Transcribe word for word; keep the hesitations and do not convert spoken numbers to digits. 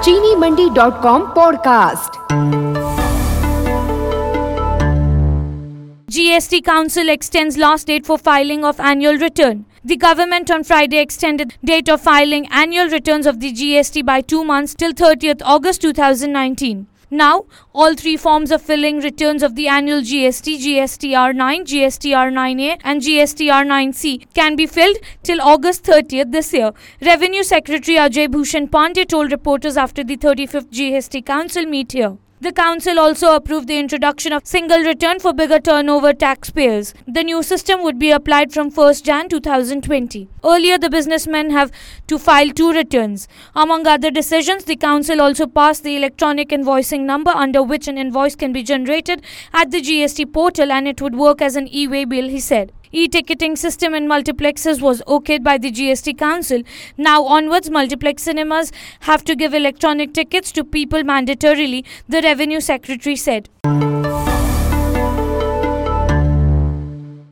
चीनी Mandi dot com podcast. G S T Council extends last date for filing of annual return. The government on Friday extended date of filing annual returns of the G S T by two months till thirtieth August two thousand nineteen. Now, all three forms of filling returns of the annual G S T, G S T R nine, G S T R nine A and G S T R nine C can be filled till August thirtieth this year. Revenue Secretary Ajay Bhushan Pandey told reporters after the thirty-fifth G S T Council meet here. The council also approved the introduction of single return for bigger turnover taxpayers. The new system would be applied from first January twenty twenty. Earlier, the businessmen have to file two returns. Among other decisions, the council also passed the electronic invoicing number under which an invoice can be generated at the G S T portal, and it would work as an e-way bill, he said. E-ticketing system in multiplexes was okayed by the G S T Council. Now onwards, multiplex cinemas have to give electronic tickets to people mandatorily, the Revenue Secretary said.